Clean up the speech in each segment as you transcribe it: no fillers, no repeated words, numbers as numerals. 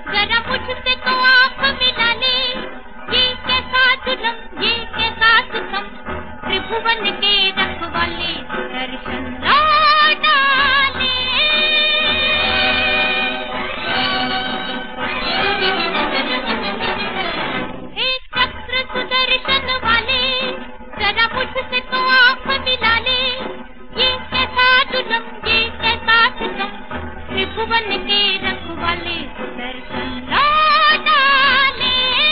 जरा मुझसे तो आँख मिला ले, ये कैसा जुल्म ये कैसा सितम, त्रिभुवन के रखवाले दर्शन लौटा ले। हे चक्र सुदर्शन वाले, जरा मुझसे तो आँख मिला ले, ये कैसा जुल्म ये कैसा सितम, त्रिभुवन के रखवाले दर्शन लौटा ले।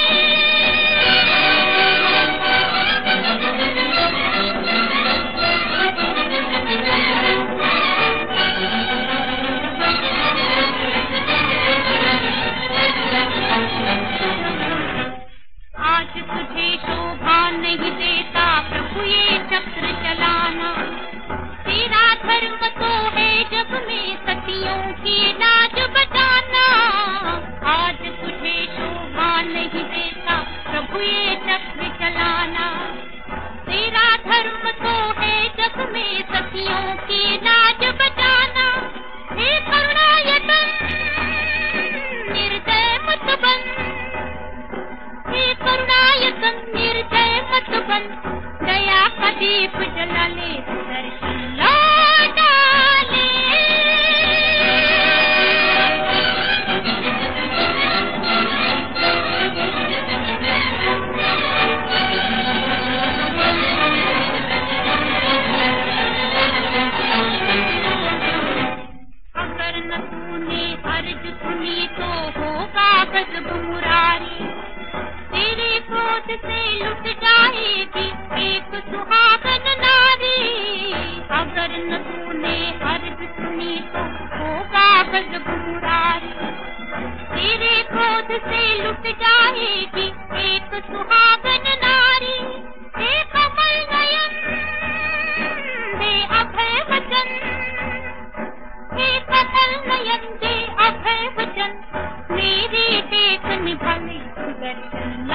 आज तुझे शोभा नहीं देता प्रभु ये चक्र चलाना, तेरा धर्म तो है जग में सतियों की लाज बचाना। आज तुझे शोभा नहीं देता प्रभु ये चक्र चलाना, तेरा धर्म तो है जग में सतियों की लाज बचाना। हे करुणायतन निर्दय मत बन, हे करुणायतन निर्दय मत बन, दया का दीप जला ले दर्शन लौटा ले। अगर न तूने अर्ज सुनी तो होगा गजब मुरारी, तेरे क्रोध से लुट जाएगी एक सुहागन नारी। अगर न तूने अर्ज सुनी तो होगा गजब मुरारी, तेरे क्रोध से लुट जाएगी एक सुहागन नारी। हे कमल नयन दे अभय वचन, हे कमल नयन दे अभय वचन, मेरी देख निभा ले दर्शन